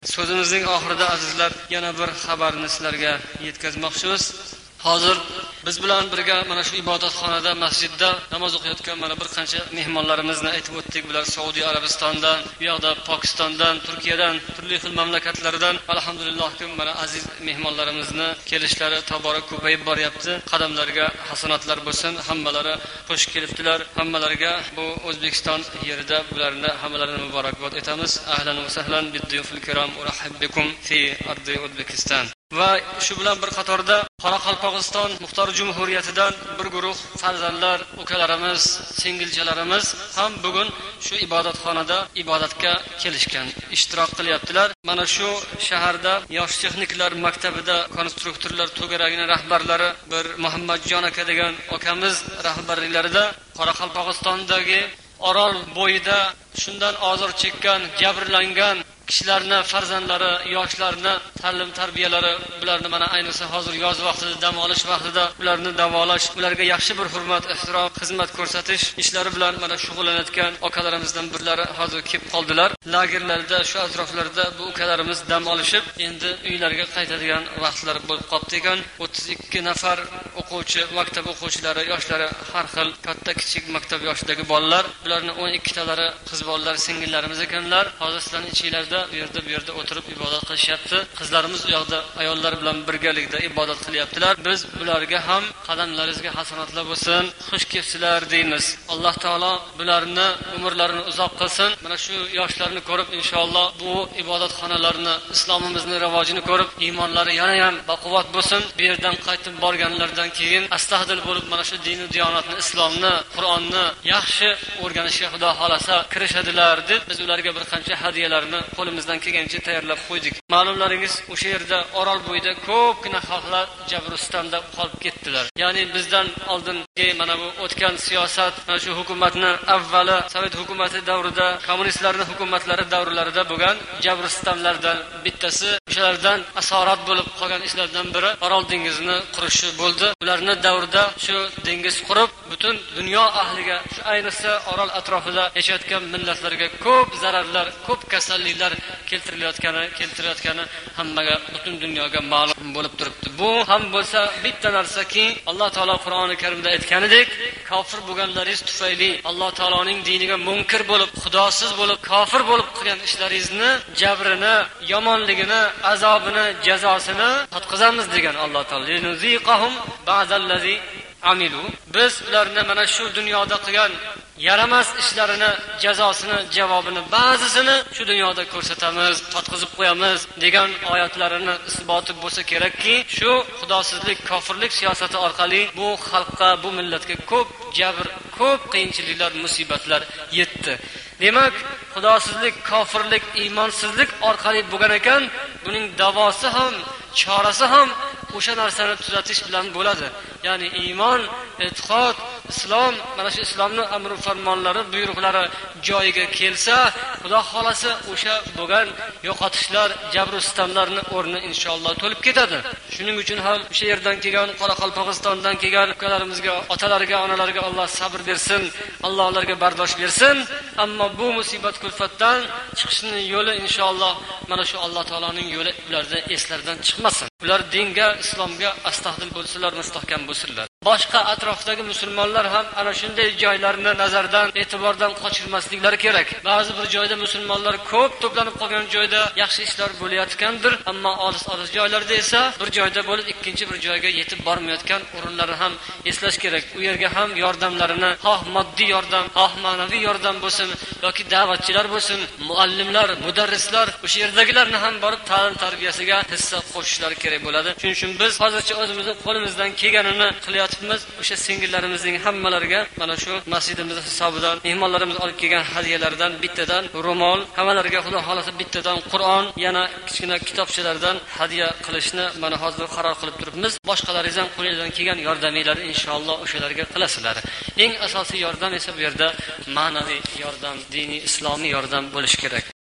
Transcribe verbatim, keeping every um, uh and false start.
So'zimizning oxirida azizlar yana bir xabarni sizlarga yetkazmoqchimiz. Hozir biz bilan birga mana shu ibodatxonada, masjidda namoz o'qiyotgan mana bir qancha mehmonlarimizni aytib o'tdik. Bular Saudiya Arabistondan, bu yoqda Pokistondan, Turkiyadan, turli xil mamlakatlardan alhamdulillah mana aziz mehmonlarimizni kelishlari tobora ko'payib boryapti. Qadamlariga hasanatlar bo'lsin. Hammalari xush kelibdilar. Hammalariga bu O'zbekiston yerida bularni hammalarini muborakbod etamiz. Ahlan va sahlan bid-duyufil kiram va rahibbikum fi ardi O'zbekiston. Va shu bilan bir qatorda Qoraqalpog'iston Muxtor Jumhuriyatidan bir guruh farzandlar, ukalarimiz, singilchalarimiz ham bugun shu ibodatxonada ibodatga kelishgan, ishtirok qilyaptilar. Mana shu shaharda yosh texniklar maktabida konstruktorlar to'garagining rahbarlari bir Muhammadjon aka degan akamiz rahbarliklarida Qoraqalpog'istondagi Orol bo'yida shundan ozor chekkan, jabrlangan kishilarni, farzandlari, yoshlarni ta'lim tarbiyalari, bularni mana ayniqsa hozir yoz vaqtida, dam olish vaqtida ularni davolash, ularga yaxshi bir hurmat, ehtirom, xizmat ko'rsatish ishlari bilan mana shug'ullanayotgan akalarimizdan birlari hozir kelib qoldilar. Lagerlarda, shu atroflarda bu ukalarimiz dam olishib, endi uylariga qaytadigan vaqtlar bo'lib qoldi ekan. o'ttiz ikki nafar o'quvchi, maktab o'quvchilari, yoshlari, har xil katta kichik maktab yoshidagi bolalar, bularning o'n ikki talari qiz bolalar, singillarimiz ekanlar. Hozir sizlarning ichinglarda u yerda bu yerda o'tirib ibodat qilishyapti. Qizlarimiz u yoqda ayollar bilan birgalikda ibodat qilyaptilar. Biz ularga ham qadamlaringizga hasanatlar bo'lsin, xush kelibsizlar deymiz. Alloh taolo bularni umrlarini uzoq qilsin. Mana shu yoshlarni ko'rib inshaalloh bu ibodatxonalarni, islomimizni rivojini ko'rib, iymonlari yana ham baquvvat bo'lsin. Bu yerdan qaytib borganlardan keyin astahdil bo'lib mana shu din va diyonatni, islomni, Qur'onni yaxshi o'rganishga Xudo xolasa kirishadilar deb biz ularga bir qancha hadiyalarni qo'limizdan kelgancha tayyorlab qo'ydik. Ma'lumlaringiz, o'sha yerda Orol bo'yida ko'pgina xalqlar Jabrustonda qolib ketdilar. Ya'ni bizdan oldingi mana bu o'tgan siyosat, mana shu hukumatni avvali Sovet hukumati davrida, kommunistlarning hukumatlari davrlarida bo'lgan Jabrustonlardan bittasi, o'shalardan asorat bo'lib qolgan ishlardan biri Orol dengizini qurishi bo'ldi. Ularning davrida shu dengiz qurib, butun dunyo ahliga, shu ayniqsa Orol atrofida yashayotgan millatlarga ko'p zararlar, ko'p kasalliklar keltirilayotgani, keltirayotgani hammaga, butun dunyoga ma'lum bo'lib turibdi. Bu ham bo'lsa bitta narsaki, Alloh taolo Qur'oni Karimda aytganidek, kofir bo'lganlaringiz tufayli Alloh taoloning diniga munkir bo'lib, xudosiz bo'lib, kofir bo'lib qilgan ishlaringizni jabrini, yomonligini, azobini, jazosini tatqizamiz degan Alloh taolo. Linuziqahum ba'dallazi amilu. Biz ularni mana shu dunyoda qilgan yaramas ishlarini, jazosini, javobini ba'zisini shu dunyoda ko'rsatamiz, tatqizib qo'yamiz degan oyatlarini isboti bo'lsa kerakki, shu xudosizlik, kofirlik siyosati orqali bu xalqqa, bu millatga ko'p jabr, ko'p qiyinchiliklar, musibatlar yetdi. Demak, xudosizlik, kofirlik, iymonsizlik orqali bo'lgan ekan, buning davosi ham, chorasi ham o'sha narsani tuzatish bilan bo'ladi. Ya'ni iymon, e'tiqod, islom, mana shu islomning amr va farmonlari, buyruqlari joyiga kelsa, Xudo xolasa o'sha bo'lgan yo'qotishlar, jabr-sitamlarning o'rni inshaalloh to'lib ketadi. Shuning uchun ham o'sha yerdan kelgan, Qoraqalpog'istondan kelgan ukalarimizga, otalariga, onalariga Alloh sabr bersin, Alloh ularga bardosh bersin. Ammo bu musibat kulfatdan chiqishning yo'li inshaalloh mana shu Alloh taoloning yo'li ularda eslardan chiqmasin. Ular dinga, islomga astahdil bo'lsalar, mustahkam bo'lsinlar. Boshqa atrofdagi musulmonlar ham ana shunday joylarni nazardan, e'tibordan qochirmasliklari kerak. Ba'zi bir joyda musulmonlar ko'p to'planib qolgan joyda yaxshi ishlar bo'layotgandir, ammo olis-olis joylarda esa bir joyda bo'lib ikkinchi bir joyga yetib bormayotgan o'rinlarni ham eslash kerak. U yerga ham yordamlarini, xoh moddiy yordam, xoh ma'naviy yordam bo'lsin yoki da'vatchilar bo'lsin, muallimlar, mudarrislar, o'sha yerdagilarni ham borib ta'lim tarbiyasiga hissa qo'shishlari kerak bo'ladi. Shuning uchun biz hozircha o'zimizning qo'limizdan kelganini qilyapmiz. O'sha singillarimizning hammalariga mana shu masjidimiz hisobidan mehmonlarimiz olib kelgan hadiyalardan bittadan ro'mol, hammalariga Xudo xolasa bittadan Qur'on, yana kichkina kitobchalardan hadiya qilishni mana hozir qaror qilib turibmiz. Boshqalaringizdan qo'lingizdan kelgan yordaminglarni inshaalloh o'shalarga qilasizlar. Eng asosiy yordam esa bu yerda ma'naviy yordam, diniy, islomiy yordam bo'lishi kerak.